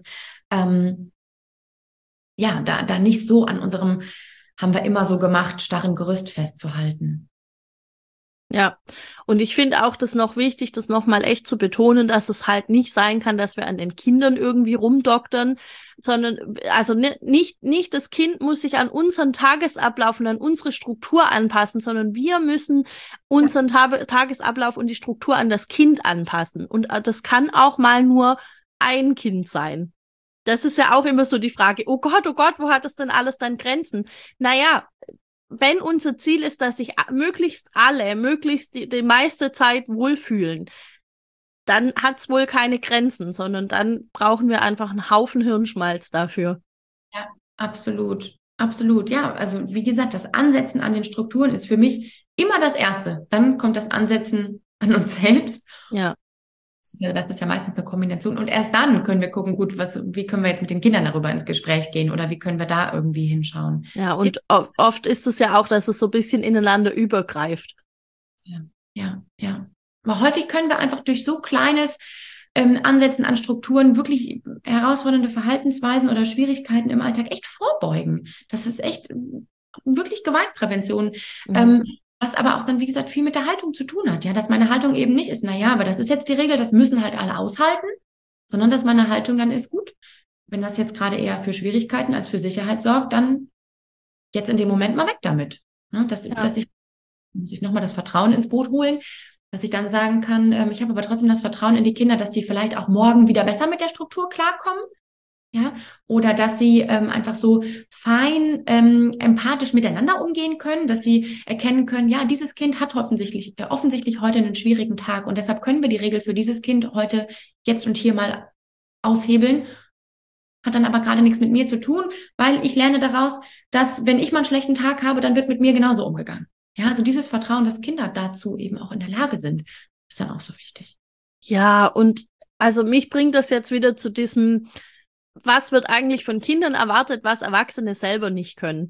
ja, da nicht so an unserem, haben wir immer so gemacht, starren Gerüst festzuhalten. Ja, und ich finde auch das noch wichtig, das nochmal echt zu betonen, dass es halt nicht sein kann, dass wir an den Kindern irgendwie rumdoktern, sondern, also nicht das Kind muss sich an unseren Tagesablauf und an unsere Struktur anpassen, sondern wir müssen unseren Tagesablauf und die Struktur an das Kind anpassen. Und das kann auch mal nur ein Kind sein. Das ist ja auch immer so die Frage, oh Gott, wo hat das denn alles dann Grenzen? Naja, wenn unser Ziel ist, dass sich möglichst die meiste Zeit wohlfühlen, dann hat's wohl keine Grenzen, sondern dann brauchen wir einfach einen Haufen Hirnschmalz dafür. Ja, absolut. Absolut. Ja, also wie gesagt, das Ansetzen an den Strukturen ist für mich immer das Erste. Dann kommt das Ansetzen an uns selbst. Ja. Das ist ja meistens eine Kombination. Und erst dann können wir gucken, gut, wie können wir jetzt mit den Kindern darüber ins Gespräch gehen oder wie können wir da irgendwie hinschauen. Ja, und oft ist es ja auch, dass es so ein bisschen ineinander übergreift. Ja. Aber häufig können wir einfach durch so kleines Ansetzen an Strukturen wirklich herausfordernde Verhaltensweisen oder Schwierigkeiten im Alltag echt vorbeugen. Das ist echt wirklich Gewaltprävention. Was aber auch dann, wie gesagt, viel mit der Haltung zu tun hat. Ja, dass meine Haltung eben nicht ist, naja, aber das ist jetzt die Regel, das müssen halt alle aushalten, sondern dass meine Haltung dann ist, gut, wenn das jetzt gerade eher für Schwierigkeiten als für Sicherheit sorgt, dann jetzt in dem Moment mal weg damit. Ne? Dass ich muss ich nochmal das Vertrauen ins Boot holen, dass ich dann sagen kann, ich habe aber trotzdem das Vertrauen in die Kinder, dass die vielleicht auch morgen wieder besser mit der Struktur klarkommen. Ja, oder dass sie einfach so fein empathisch miteinander umgehen können, dass sie erkennen können, ja, dieses Kind hat offensichtlich heute einen schwierigen Tag und deshalb können wir die Regel für dieses Kind heute jetzt und hier mal aushebeln, hat dann aber gerade nichts mit mir zu tun, weil ich lerne daraus, dass wenn ich mal einen schlechten Tag habe, dann wird mit mir genauso umgegangen. Ja, also dieses Vertrauen, dass Kinder dazu eben auch in der Lage sind, ist dann auch so wichtig. Ja, und also mich bringt das jetzt wieder zu diesem, was wird eigentlich von Kindern erwartet, was Erwachsene selber nicht können.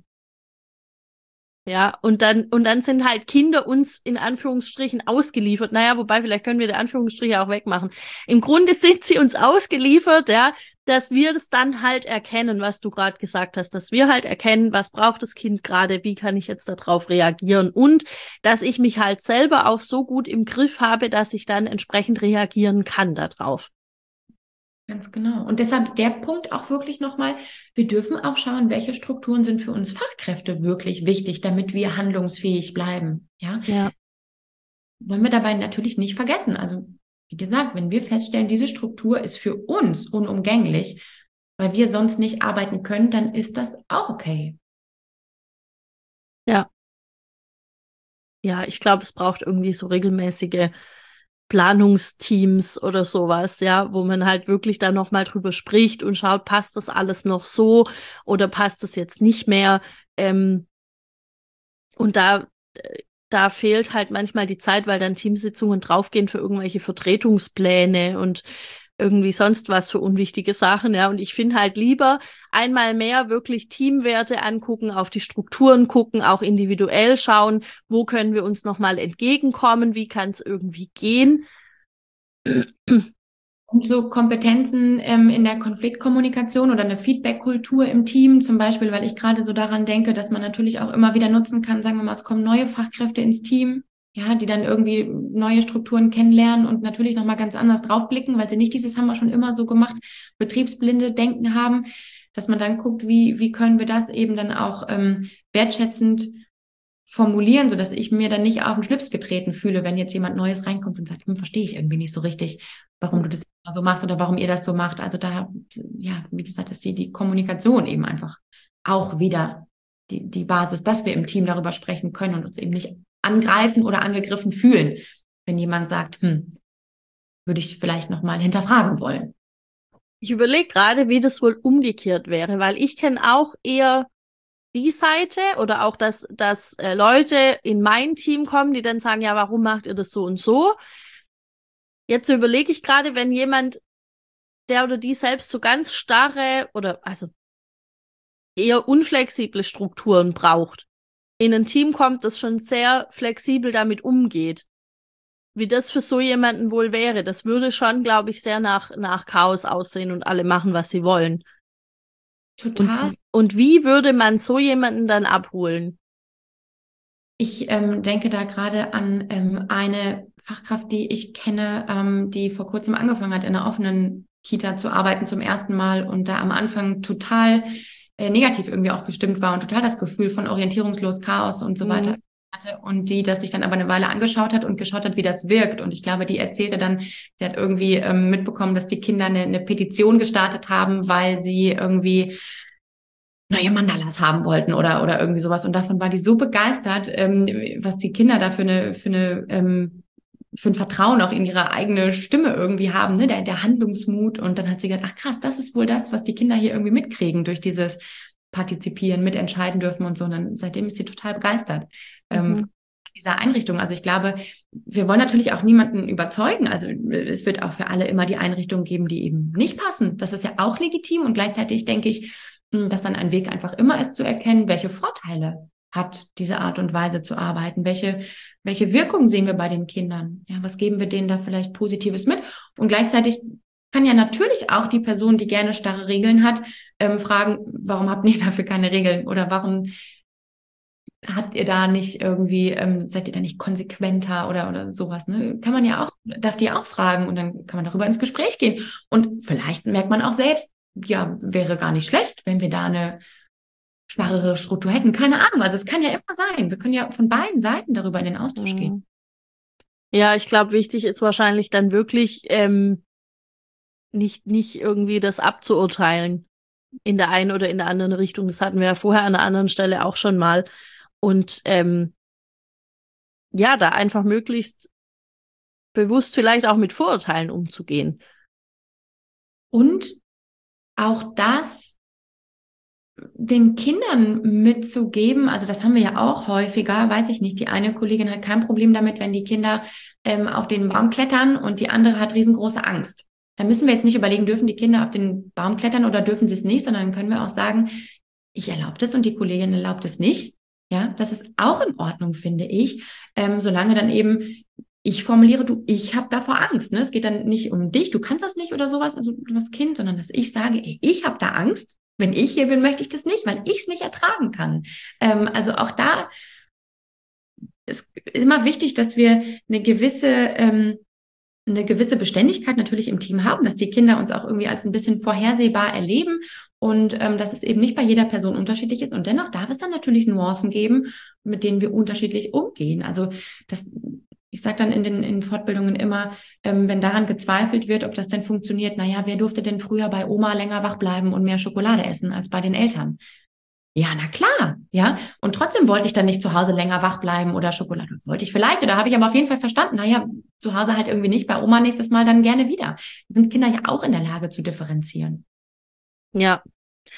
Ja, und dann sind halt Kinder uns in Anführungsstrichen ausgeliefert. Naja, wobei, vielleicht können wir die Anführungsstriche auch wegmachen. Im Grunde sind sie uns ausgeliefert, ja, dass wir das dann halt erkennen, was du gerade gesagt hast, dass wir halt erkennen, was braucht das Kind gerade, wie kann ich jetzt darauf reagieren und dass ich mich halt selber auch so gut im Griff habe, dass ich dann entsprechend reagieren kann darauf. Ganz genau. Und deshalb der Punkt auch wirklich nochmal, wir dürfen auch schauen, welche Strukturen sind für uns Fachkräfte wirklich wichtig, damit wir handlungsfähig bleiben. Ja. Wollen wir dabei natürlich nicht vergessen. Also, wie gesagt, wenn wir feststellen, diese Struktur ist für uns unumgänglich, weil wir sonst nicht arbeiten können, dann ist das auch okay. Ja. Ja, ich glaube, es braucht irgendwie so regelmäßige Planungsteams oder sowas, ja, wo man halt wirklich da nochmal drüber spricht und schaut, passt das alles noch so oder passt das jetzt nicht mehr? Und da fehlt halt manchmal die Zeit, weil dann Teamsitzungen draufgehen für irgendwelche Vertretungspläne und irgendwie sonst was für unwichtige Sachen, ja. Und ich finde halt lieber einmal mehr wirklich Teamwerte angucken, auf die Strukturen gucken, auch individuell schauen, wo können wir uns nochmal entgegenkommen, wie kann es irgendwie gehen. Und so Kompetenzen in der Konfliktkommunikation oder eine Feedback-Kultur im Team, zum Beispiel, weil ich gerade so daran denke, dass man natürlich auch immer wieder nutzen kann, sagen wir mal, es kommen neue Fachkräfte ins Team, ja, die dann irgendwie neue Strukturen kennenlernen und natürlich nochmal ganz anders draufblicken, weil sie nicht dieses haben wir schon immer so gemacht, betriebsblinde Denken haben, dass man dann guckt, wie können wir das eben dann auch wertschätzend formulieren, sodass ich mir dann nicht auf den Schlips getreten fühle, wenn jetzt jemand Neues reinkommt und sagt, verstehe ich irgendwie nicht so richtig, warum du das so machst oder warum ihr das so macht. Also da, ja, wie gesagt, ist die Kommunikation eben einfach auch wieder die Basis, dass wir im Team darüber sprechen können und uns eben nicht angreifen oder angegriffen fühlen, wenn jemand sagt, würde ich vielleicht nochmal hinterfragen wollen. Ich überlege gerade, wie das wohl umgekehrt wäre, weil ich kenne auch eher die Seite oder auch, dass Leute in mein Team kommen, die dann sagen, ja, warum macht ihr das so und so? Jetzt überlege ich gerade, wenn jemand, der oder die selbst so ganz starre oder also eher unflexible Strukturen braucht, in ein Team kommt, das schon sehr flexibel damit umgeht, wie das für so jemanden wohl wäre. Das würde schon, glaube ich, sehr nach Chaos aussehen und alle machen, was sie wollen. Total. Und wie würde man so jemanden dann abholen? Ich denke da gerade an eine Fachkraft, die ich kenne, die vor kurzem angefangen hat, in einer offenen Kita zu arbeiten zum ersten Mal und da am Anfang total negativ irgendwie auch gestimmt war und total das Gefühl von orientierungslos, Chaos und so weiter hatte und die das sich dann aber eine Weile angeschaut hat und geschaut hat, wie das wirkt. Und ich glaube, die erzählte dann, sie hat irgendwie mitbekommen, dass die Kinder eine Petition gestartet haben, weil sie irgendwie neue Mandalas haben wollten oder irgendwie sowas. Und davon war die so begeistert, was die Kinder da für ein Vertrauen auch in ihre eigene Stimme irgendwie haben, ne, der Handlungsmut. Und dann hat sie gedacht, ach krass, das ist wohl das, was die Kinder hier irgendwie mitkriegen durch dieses Partizipieren, mitentscheiden dürfen und so. Und dann, seitdem ist sie total begeistert. Dieser Einrichtung. Also ich glaube, wir wollen natürlich auch niemanden überzeugen. Also es wird auch für alle immer die Einrichtungen geben, die eben nicht passen. Das ist ja auch legitim. Und gleichzeitig denke ich, dass dann ein Weg einfach immer ist zu erkennen, welche Vorteile hat diese Art und Weise zu arbeiten, welche Wirkung sehen wir bei den Kindern, ja, was geben wir denen da vielleicht Positives mit und gleichzeitig kann ja natürlich auch die Person, die gerne starre Regeln hat, fragen, warum habt ihr dafür keine Regeln oder warum habt ihr da nicht irgendwie, seid ihr da nicht konsequenter oder sowas, ne? Kann man ja auch, darf die auch fragen und dann kann man darüber ins Gespräch gehen und vielleicht merkt man auch selbst, ja, wäre gar nicht schlecht, wenn wir da eine starrere Struktur hätten. Keine Ahnung. Also es kann ja immer sein. Wir können ja von beiden Seiten darüber in den Austausch gehen. Ja, ich glaube, wichtig ist wahrscheinlich dann wirklich nicht irgendwie das abzuurteilen in der einen oder in der anderen Richtung. Das hatten wir ja vorher an einer anderen Stelle auch schon mal. Und ja, da einfach möglichst bewusst vielleicht auch mit Vorurteilen umzugehen. Und auch das den Kindern mitzugeben, also das haben wir ja auch häufiger, weiß ich nicht, die eine Kollegin hat kein Problem damit, wenn die Kinder auf den Baum klettern und die andere hat riesengroße Angst. Da müssen wir jetzt nicht überlegen, dürfen die Kinder auf den Baum klettern oder dürfen sie es nicht, sondern dann können wir auch sagen, ich erlaube das und die Kollegin erlaubt es nicht. Ja, das ist auch in Ordnung, finde ich, solange dann eben ich formuliere, ich habe davor Angst. Ne? Es geht dann nicht um dich, du kannst das nicht oder sowas, also du das Kind, sondern dass ich sage, ey, ich habe da Angst. Wenn ich hier bin, möchte ich das nicht, weil ich es nicht ertragen kann. Also auch da ist immer wichtig, dass wir eine gewisse Beständigkeit natürlich im Team haben, dass die Kinder uns auch irgendwie als ein bisschen vorhersehbar erleben und dass es eben nicht bei jeder Person unterschiedlich ist. Und dennoch darf es dann natürlich Nuancen geben, mit denen wir unterschiedlich umgehen. Also ich sage dann in den Fortbildungen immer, wenn daran gezweifelt wird, ob das denn funktioniert, naja, wer durfte denn früher bei Oma länger wach bleiben und mehr Schokolade essen als bei den Eltern? Ja, na klar, ja. Und trotzdem wollte ich dann nicht zu Hause länger wach bleiben oder Schokolade. Wollte ich vielleicht, oder habe ich aber auf jeden Fall verstanden, naja, zu Hause halt irgendwie nicht, bei Oma nächstes Mal dann gerne wieder. Sind Kinder ja auch in der Lage zu differenzieren. Ja.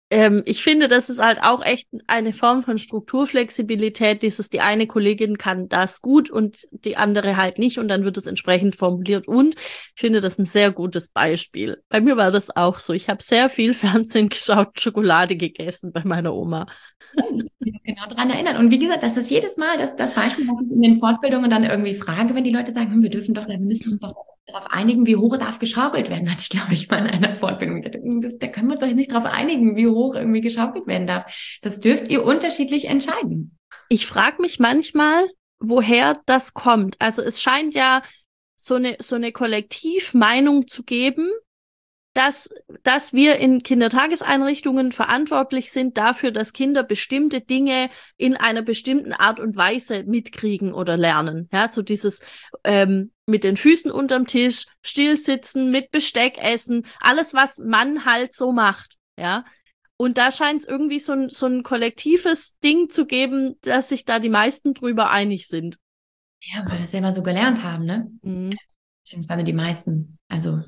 Ich finde, das ist halt auch echt eine Form von Strukturflexibilität, die eine Kollegin kann das gut und die andere halt nicht und dann wird es entsprechend formuliert und ich finde das ein sehr gutes Beispiel. Bei mir war das auch so. Ich habe sehr viel Fernsehen geschaut, Schokolade gegessen bei meiner Oma. Ich kann mich genau daran erinnern. Und wie gesagt, das ist jedes Mal das Beispiel, was ich in den Fortbildungen dann irgendwie frage, wenn die Leute sagen, wir müssen uns doch darauf einigen, wie hoch darf geschaukelt werden, hatte ich, glaube ich, mal in einer Fortbildung gesagt. Da können wir uns doch nicht darauf einigen, wie hoch irgendwie geschaukelt werden darf. Das dürft ihr unterschiedlich entscheiden. Ich frage mich manchmal, woher das kommt. Also es scheint ja so eine Kollektivmeinung zu geben, dass wir in Kindertageseinrichtungen verantwortlich sind dafür, dass Kinder bestimmte Dinge in einer bestimmten Art und Weise mitkriegen oder lernen. Ja, so dieses mit den Füßen unterm Tisch, stillsitzen, mit Besteck essen, alles, was man halt so macht. Ja. Und da scheint es irgendwie so ein kollektives Ding zu geben, dass sich da die meisten drüber einig sind. Ja, weil wir es selber so gelernt haben, ne? Mhm. Beziehungsweise die meisten. Also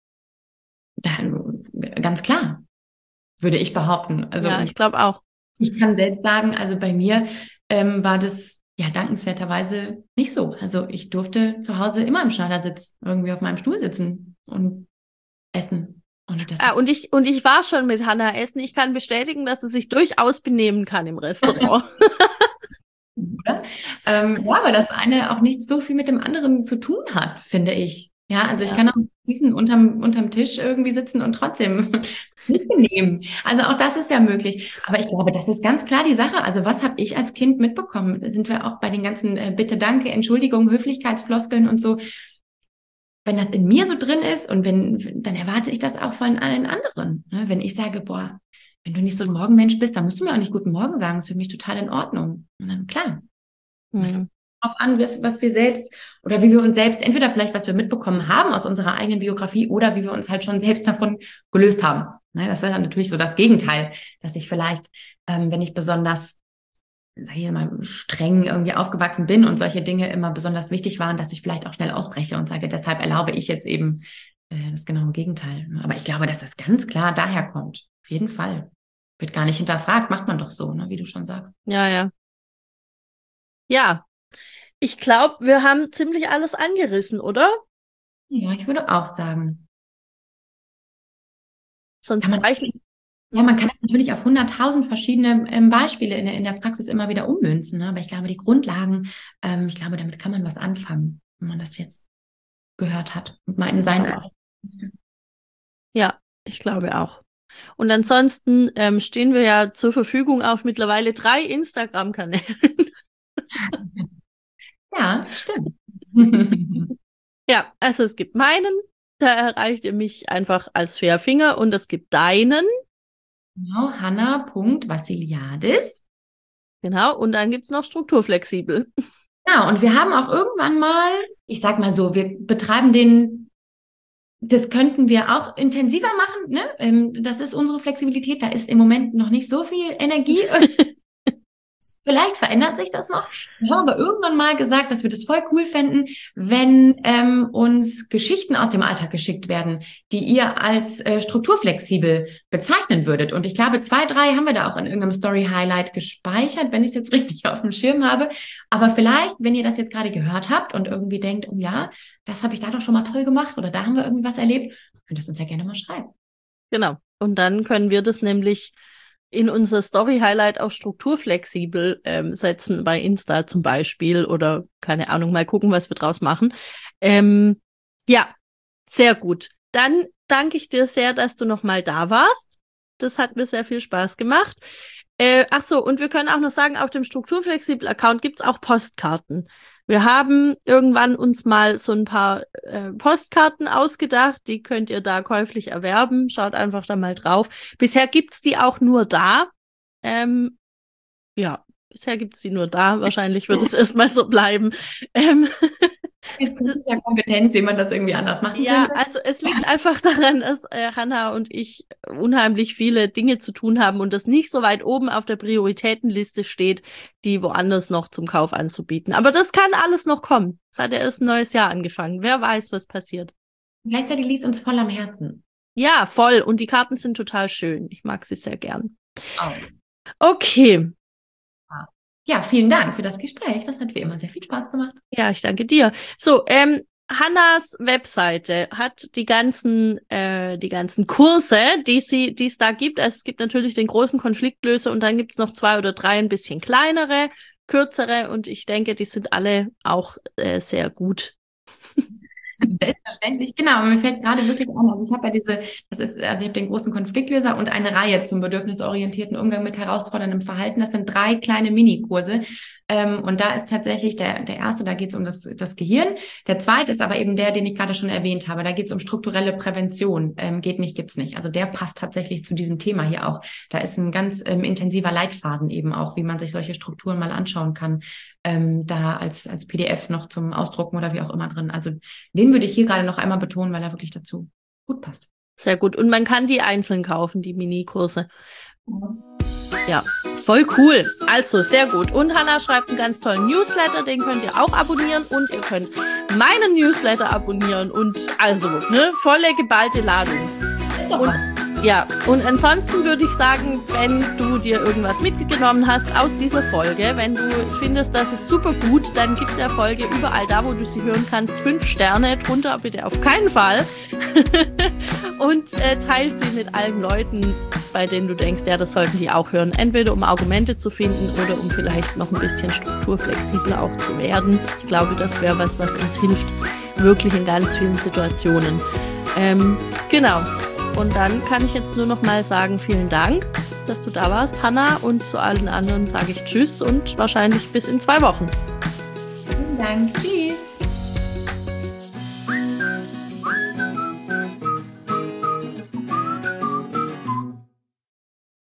ganz klar, würde ich behaupten. Also Ja, ich glaube auch. ich kann selbst sagen, also bei mir war das ja dankenswerterweise nicht so. Also ich durfte zu Hause immer im Schneidersitz irgendwie auf meinem Stuhl sitzen und essen. Und das Und ich war schon mit Hannah essen. Ich kann bestätigen, dass sie sich durchaus benehmen kann im Restaurant. oder? Ja, weil das eine auch nicht so viel mit dem anderen zu tun hat, finde ich. Ja, also ich Ja. kann auch mit Füßen unterm Tisch irgendwie sitzen und trotzdem nicht benehmen. Also auch das ist ja möglich. Aber ich glaube, das ist ganz klar die Sache. Also was habe ich als Kind mitbekommen? Da sind wir auch bei den ganzen Bitte, Danke, Entschuldigung, Höflichkeitsfloskeln und so. Wenn das in mir so drin ist und dann erwarte ich das auch von allen anderen. Ne? Wenn ich sage, boah, wenn du nicht so ein Morgenmensch bist, dann musst du mir auch nicht guten Morgen sagen. Das ist für mich total in Ordnung. Und dann, klar, was Hm. darauf an, was wir selbst oder wie wir uns selbst, entweder vielleicht, was wir mitbekommen haben aus unserer eigenen Biografie oder wie wir uns halt schon selbst davon gelöst haben. Ne, das ist dann natürlich so das Gegenteil, dass ich vielleicht, wenn ich besonders, sag ich mal, streng irgendwie aufgewachsen bin und solche Dinge immer besonders wichtig waren, dass ich vielleicht auch schnell ausbreche und sage, deshalb erlaube ich jetzt eben das genaue Gegenteil. Aber ich glaube, dass das ganz klar daher kommt. Auf jeden Fall. Wird gar nicht hinterfragt, macht man doch so, ne, wie du schon sagst. Ja, ja. Ja, ich glaube, wir haben ziemlich alles angerissen, oder? Ja, ich würde auch sagen. Kann Sonst man, reichen. ja, man kann das natürlich auf 100.000 verschiedene Beispiele in der Praxis immer wieder ummünzen, ne? Aber ich glaube, die Grundlagen, ich glaube, damit kann man was anfangen, wenn man das jetzt gehört hat und mal in seinen. Ja, ich glaube auch. Und ansonsten stehen wir ja zur Verfügung auf mittlerweile 3 Instagram-Kanälen. Ja, stimmt. Ja, also es gibt meinen, da erreicht ihr mich einfach als Fairfinger und es gibt deinen, Genau, Hanna.Vassiliadis. genau, und dann gibt's noch strukturflexibel. Genau, und wir haben auch irgendwann mal, ich sag mal so, wir betreiben das könnten wir auch intensiver machen, ne? Das ist unsere Flexibilität, da ist im Moment noch nicht so viel Energie. Vielleicht verändert sich das noch. Wir haben aber irgendwann mal gesagt, dass wir das voll cool fänden, wenn uns Geschichten aus dem Alltag geschickt werden, die ihr als strukturflexibel bezeichnen würdet. Und ich glaube, 2, 3 haben wir da auch in irgendeinem Story-Highlight gespeichert, wenn ich es jetzt richtig auf dem Schirm habe. Aber vielleicht, wenn ihr das jetzt gerade gehört habt und irgendwie denkt, oh ja, das habe ich da doch schon mal toll gemacht oder da haben wir irgendwie was erlebt, könnt ihr es uns ja gerne mal schreiben. Genau. Und dann können wir das nämlich in unser Story-Highlight auf strukturflexibel setzen, bei Insta zum Beispiel oder keine Ahnung, mal gucken, was wir draus machen. Ja, sehr gut. Dann danke ich dir sehr, dass du nochmal da warst. Das hat mir sehr viel Spaß gemacht. Ach so, und wir können auch noch sagen, auf dem Strukturflexibel-Account gibt's auch Postkarten. Wir haben irgendwann uns mal so ein paar Postkarten ausgedacht, die könnt ihr da käuflich erwerben. Schaut einfach da mal drauf. Bisher gibt's die auch nur da. Ja, bisher gibt's die nur da. Wahrscheinlich wird es erstmal so bleiben. Jetzt ist ja Kompetenz, wie man das irgendwie anders machen Ja, könnte. also es liegt einfach daran, dass Hannah und ich unheimlich viele Dinge zu tun haben und das nicht so weit oben auf der Prioritätenliste steht, die woanders noch zum Kauf anzubieten. Aber das kann alles noch kommen. Es hat ja erst ein neues Jahr angefangen. Wer weiß, was passiert. Gleichzeitig liegt uns voll am Herzen. Ja, voll. Und die Karten sind total schön. Ich mag sie sehr gern. Oh. Okay. Ja, vielen Dank für das Gespräch. Das hat wie immer sehr viel Spaß gemacht. Ja, ich danke dir. So, Hannas Webseite hat die ganzen Kurse, die es da gibt. Also es gibt natürlich den großen Konfliktlöser und dann gibt es noch 2 oder 3 ein bisschen kleinere, kürzere und ich denke, die sind alle auch sehr gut. Selbstverständlich, genau. Mir fällt gerade wirklich an, also ich habe ja ich habe den großen Konfliktlöser und eine Reihe zum bedürfnisorientierten Umgang mit herausforderndem Verhalten. Das sind 3 kleine Minikurse. Und da ist tatsächlich der erste, da geht es um das Gehirn. Der zweite ist aber eben der, den ich gerade schon erwähnt habe. Da geht es um strukturelle Prävention. Geht nicht, gibt's nicht. Also der passt tatsächlich zu diesem Thema hier auch. Da ist ein ganz intensiver Leitfaden eben auch, wie man sich solche Strukturen mal anschauen kann. Da als PDF noch zum Ausdrucken oder wie auch immer drin. Also den würde ich hier gerade noch einmal betonen, weil er wirklich dazu gut passt. Sehr gut. Und man kann die einzeln kaufen, die Minikurse. Ja, voll cool. Also, sehr gut. Und Hanna schreibt einen ganz tollen Newsletter, den könnt ihr auch abonnieren und ihr könnt meinen Newsletter abonnieren und also, volle geballte Ladung. Ist doch was. Ja, und ansonsten würde ich sagen, wenn du dir irgendwas mitgenommen hast aus dieser Folge, wenn du findest, das ist super gut, dann gib der Folge überall da, wo du sie hören kannst, 5 Sterne, drunter bitte auf keinen Fall. Und teil sie mit allen Leuten, bei denen du denkst, ja, das sollten die auch hören. Entweder um Argumente zu finden oder um vielleicht noch ein bisschen strukturflexibler auch zu werden. Ich glaube, das wäre was uns hilft, wirklich in ganz vielen Situationen. Genau. Und dann kann ich jetzt nur noch mal sagen, vielen Dank, dass du da warst, Hanna. Und zu allen anderen sage ich Tschüss und wahrscheinlich bis in 2 Wochen. Vielen Dank. Tschüss.